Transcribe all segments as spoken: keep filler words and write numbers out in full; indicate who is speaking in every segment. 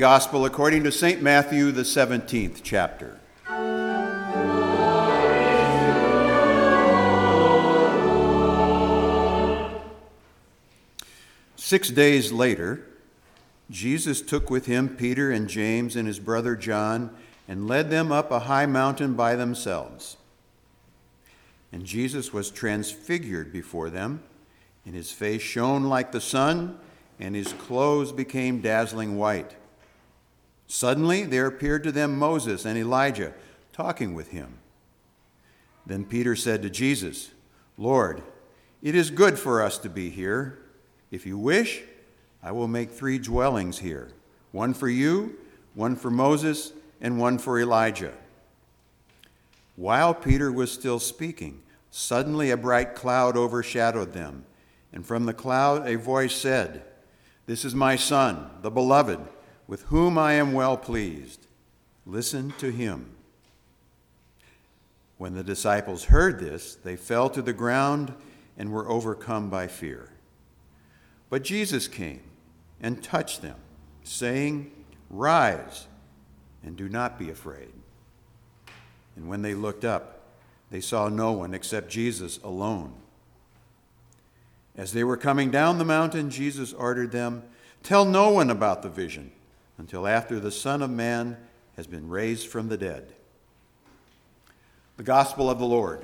Speaker 1: Gospel according to Saint Matthew, the seventeenth chapter. Six days later, Jesus took with him Peter and James and his brother John and led them up a high mountain by themselves. And Jesus was transfigured before them, and his face shone like the sun, and his clothes became dazzling white. Suddenly there appeared to them Moses and Elijah talking with him. Then Peter said to Jesus, "Lord, it is good for us to be here. If you wish, I will make three dwellings here, one for you, one for Moses, and one for Elijah." While Peter was still speaking, suddenly a bright cloud overshadowed them, and from the cloud a voice said, "This is my Son, the Beloved, with whom I am well pleased. Listen to him." When the disciples heard this, they fell to the ground and were overcome by fear. But Jesus came and touched them, saying, "Rise, and do not be afraid." And when they looked up, they saw no one except Jesus alone. As they were coming down the mountain, Jesus ordered them, "Tell no one about the vision until after the Son of Man has been raised from the dead." The Gospel of the Lord.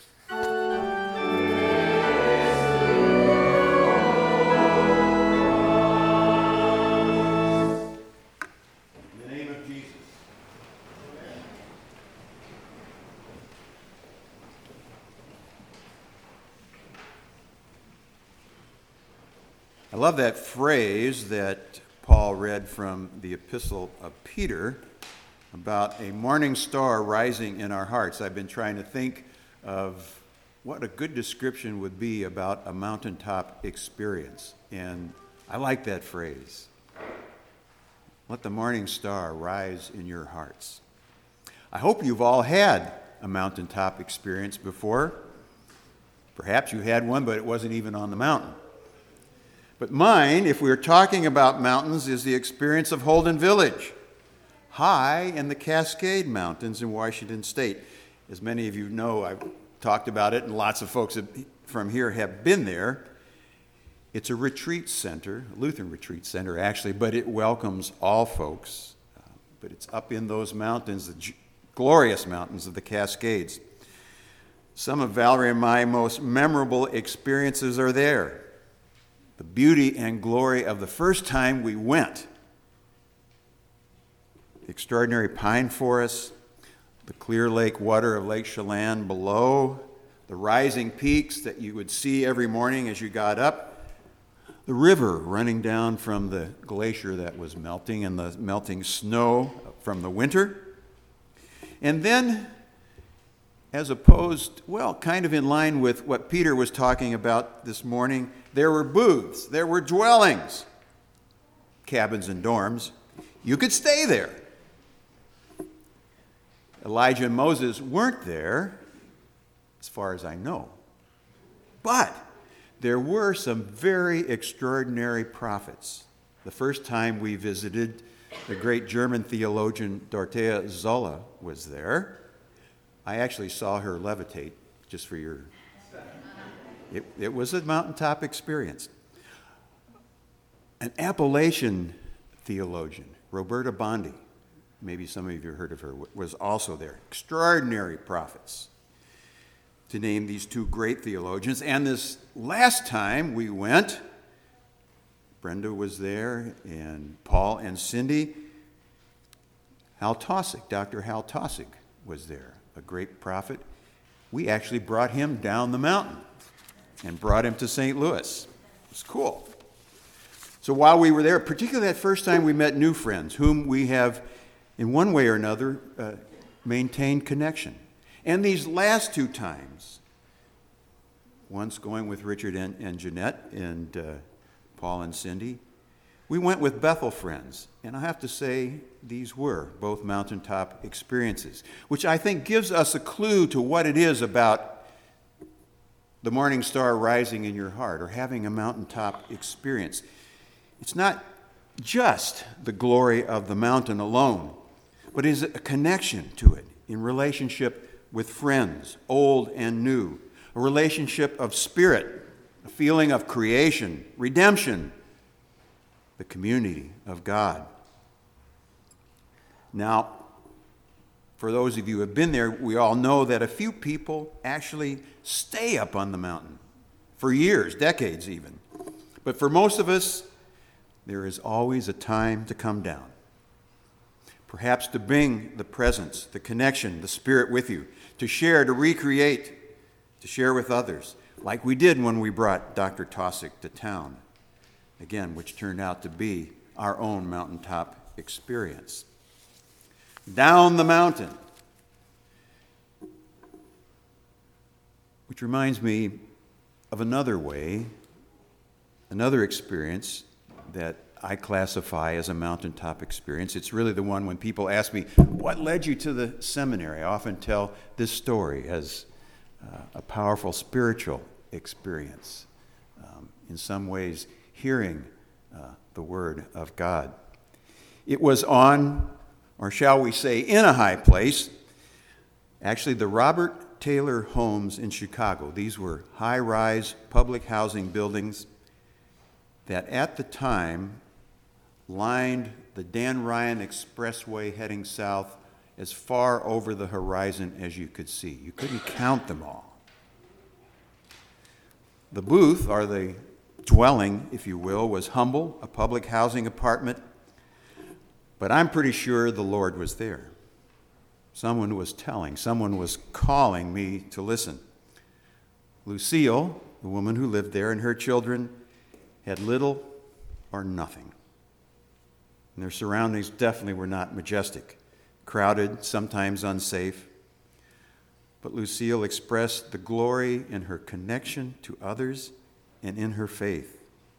Speaker 1: I love that phrase that Paul read from the Epistle of Peter about a morning star rising in our hearts. I've been trying to think of what a good description would be about a mountaintop experience, and I like that phrase. Let the morning star rise in your hearts. I hope you've all had a mountaintop experience before. Perhaps you had one, but it wasn't even on the mountain. But mine, if we're talking about mountains, is the experience of Holden Village, high in the Cascade Mountains in Washington State. As many of you know, I've talked about it, and lots of folks from here have been there. It's a retreat center, a Lutheran retreat center actually, but it welcomes all folks. Uh, but it's up in those mountains, the g- glorious mountains of the Cascades. Some of Valerie and my most memorable experiences are there. The beauty and glory of the first time we went. The extraordinary pine forests, the clear lake water of Lake Chelan below, the rising peaks that you would see every morning as you got up, the river running down from the glacier that was melting and the melting snow from the winter. And then, as opposed, well, kind of in line with what Peter was talking about this morning, there were booths, there were dwellings, cabins and dorms. You could stay there. Elijah and Moses weren't there, as far as I know. But there were some very extraordinary prophets. The first time we visited, the great German theologian Dorothea Zolla was there. I actually saw her levitate, just for your... It, it was a mountaintop experience. An Appalachian theologian, Roberta Bondi, maybe some of you have heard of her, was also there. Extraordinary prophets, to name these two great theologians. And this last time we went, Brenda was there, and Paul and Cindy. Hal Taussig, Doctor Hal Taussig was there, a great prophet. We actually brought him down the mountain and brought him to Saint Louis. It was cool. So while we were there, particularly that first time, we met new friends whom we have, in one way or another, uh, maintained connection. And these last two times, once going with Richard and, and Jeanette and uh, Paul and Cindy, we went with Bethel friends. And I have to say, these were both mountaintop experiences, which I think gives us a clue to what it is about the morning star rising in your heart or having a mountaintop experience. It's not just the glory of the mountain alone, but is a connection to it in relationship with friends, old and new, a relationship of spirit, a feeling of creation, redemption, the community of God. Now, for those of you who have been there, we all know that a few people actually stay up on the mountain for years, decades even. But for most of us, there is always a time to come down. Perhaps to bring the presence, the connection, the Spirit with you, to share, to recreate, to share with others, like we did when we brought Doctor Taussig to town, again, which turned out to be our own mountaintop experience. Down the mountain. Which reminds me of another way, another experience that I classify as a mountaintop experience. It's really the one when people ask me, what led you to the seminary? I often tell this story as uh, a powerful spiritual experience. Um, in some ways, hearing uh, the Word of God. It was on, or shall we say, in a high place, actually the Robert Taylor homes in Chicago. These were high-rise public housing buildings that at the time lined the Dan Ryan Expressway heading south as far over the horizon as you could see. You couldn't count them all. The booth, or the dwelling, if you will, was humble, a public housing apartment, but I'm pretty sure the Lord was there. Someone was telling, someone was calling me to listen. Lucille, the woman who lived there, and her children had little or nothing. And their surroundings definitely were not majestic, crowded, sometimes unsafe. But Lucille expressed the glory in her connection to others and in her faith.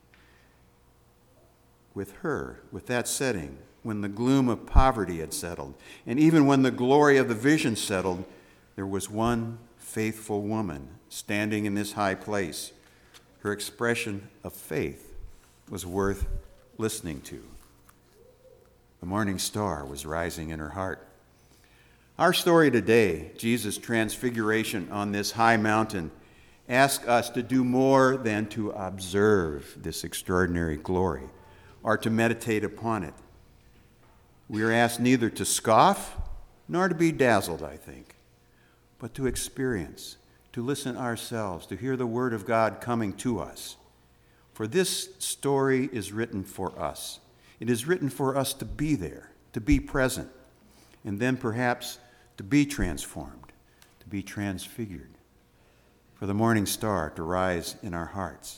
Speaker 1: With her, with that setting, when the gloom of poverty had settled, and even when the glory of the vision settled, there was one faithful woman standing in this high place. Her expression of faith was worth listening to. The morning star was rising in her heart. Our story today, Jesus' transfiguration on this high mountain, asks us to do more than to observe this extraordinary glory or to meditate upon it. We are asked neither to scoff nor to be dazzled, I think, but to experience, to listen ourselves, to hear the Word of God coming to us. For this story is written for us. It is written for us to be there, to be present, and then perhaps to be transformed, to be transfigured, for the morning star to rise in our hearts,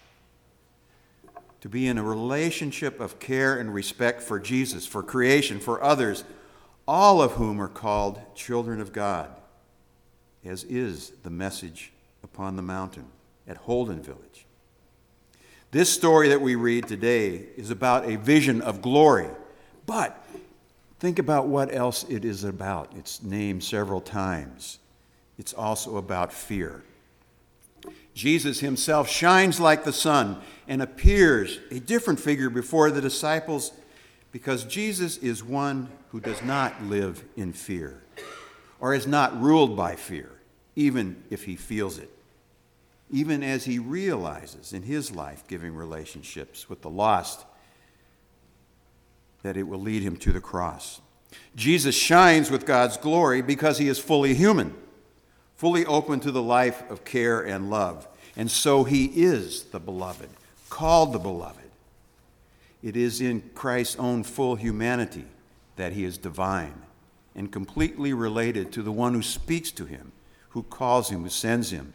Speaker 1: to be in a relationship of care and respect for Jesus, for creation, for others, all of whom are called children of God, as is the message upon the mountain at Holden Village. This story that we read today is about a vision of glory, but think about what else it is about. It's named several times. It's also about fear. Jesus himself shines like the sun and appears a different figure before the disciples because Jesus is one who does not live in fear or is not ruled by fear, even if he feels it, even as he realizes in his life-giving relationships with the lost that it will lead him to the cross. Jesus shines with God's glory because he is fully human, fully open to the life of care and love. And so he is the beloved, called the beloved. It is in Christ's own full humanity that he is divine and completely related to the one who speaks to him, who calls him, who sends him.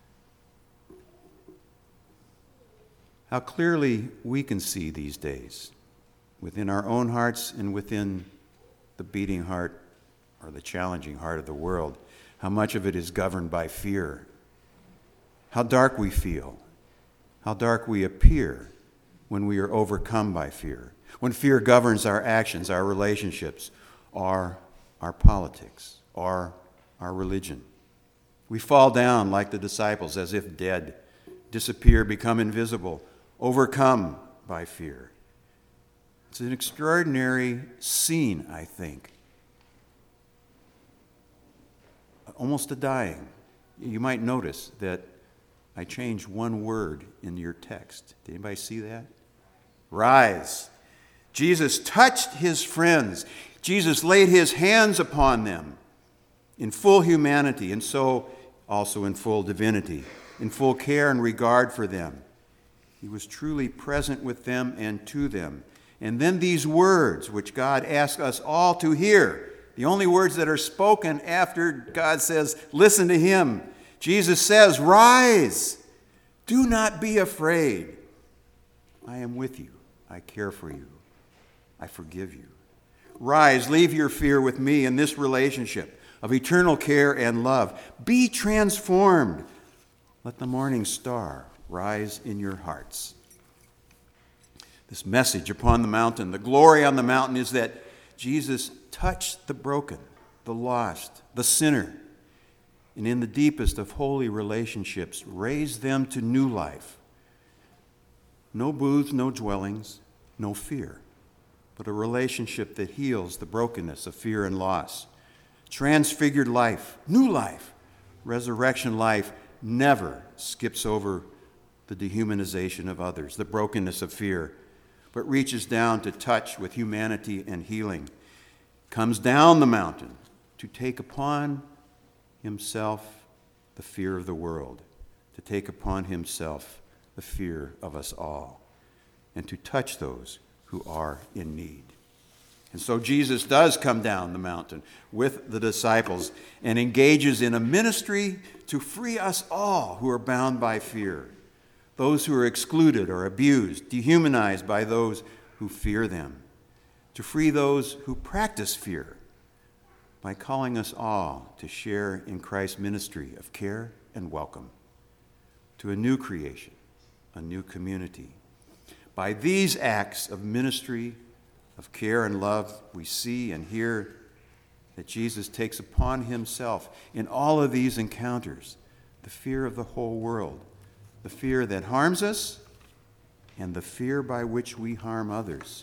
Speaker 1: How clearly we can see these days within our own hearts and within the beating heart or the challenging heart of the world, how much of it is governed by fear, how dark we feel, how dark we appear when we are overcome by fear, when fear governs our actions, our relationships, or our politics, or our religion. We fall down like the disciples as if dead, disappear, become invisible, overcome by fear. It's an extraordinary scene, I think. Almost a dying. You might notice that I changed one word in your text. Did anybody see that? Rise. Jesus touched his friends. Jesus laid his hands upon them in full humanity, and so also in full divinity, in full care and regard for them. He was truly present with them and to them. And then these words, which God asks us all to hear, the only words that are spoken after God says, listen to him. Jesus says, rise, do not be afraid. I am with you. I care for you. I forgive you. Rise, leave your fear with me in this relationship of eternal care and love. Be transformed. Let the morning star rise in your hearts. This message upon the mountain, the glory on the mountain, is that Jesus touched the broken, the lost, the sinner, and in the deepest of holy relationships, raised them to new life. No booths, no dwellings, no fear, but a relationship that heals the brokenness of fear and loss. Transfigured life, new life, resurrection life never skips over the dehumanization of others, the brokenness of fear, but reaches down to touch with humanity and healing. Comes down the mountain to take upon himself the fear of the world, to take upon himself the fear of us all, and to touch those who are in need. And so Jesus does come down the mountain with the disciples and engages in a ministry to free us all who are bound by fear, those who are excluded or abused, dehumanized by those who fear them, to free those who practice fear by calling us all to share in Christ's ministry of care and welcome, to a new creation, a new community. By these acts of ministry, of care and love, we see and hear that Jesus takes upon himself in all of these encounters the fear of the whole world, the fear that harms us, and the fear by which we harm others.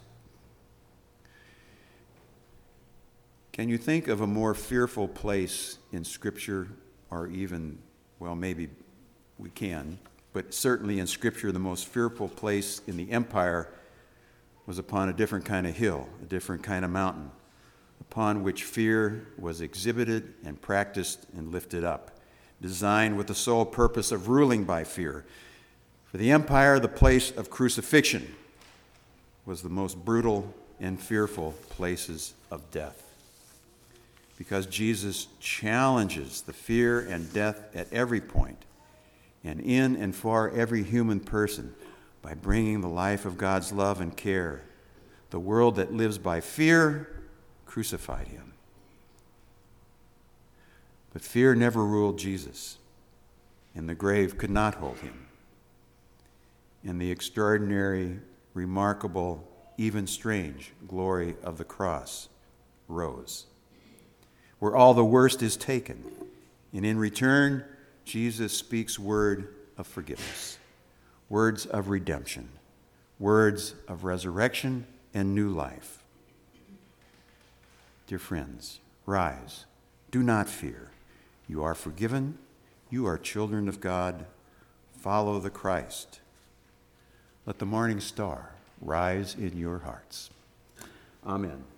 Speaker 1: Can you think of a more fearful place in Scripture, or even, well, maybe we can, but certainly in Scripture, the most fearful place in the empire was upon a different kind of hill, a different kind of mountain, upon which fear was exhibited and practiced and lifted up, designed with the sole purpose of ruling by fear. For the empire, the place of crucifixion was the most brutal and fearful places of death, because Jesus challenges the fear and death at every point, and in and for every human person, by bringing the life of God's love and care. The world that lives by fear crucified him. But fear never ruled Jesus, and the grave could not hold him. And the extraordinary, remarkable, even strange glory of the cross rose, where all the worst is taken, and in return, Jesus speaks word of forgiveness, words of redemption, words of resurrection and new life. Dear friends, rise. Do not fear. You are forgiven. You are children of God. Follow the Christ. Let the morning star rise in your hearts. Amen.